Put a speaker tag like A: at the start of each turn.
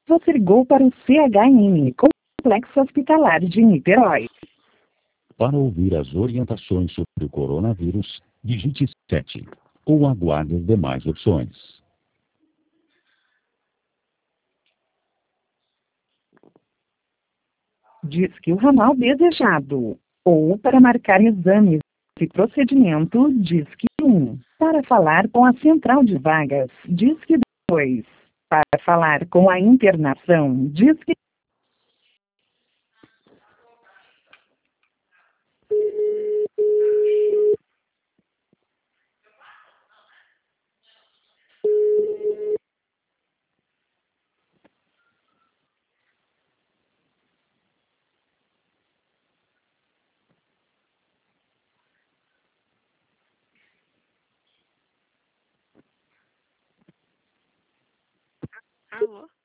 A: Você ligou para o CHN, Complexo Hospitalar de Niterói.
B: Para ouvir as orientações sobre o coronavírus, digite 7 ou aguarde as demais opções.
A: Disque o ramal desejado. Ou para marcar exames e procedimento, disque 1. Para falar com a central de vagas, disque 2. Para falar com a internação, disque.
C: Alô?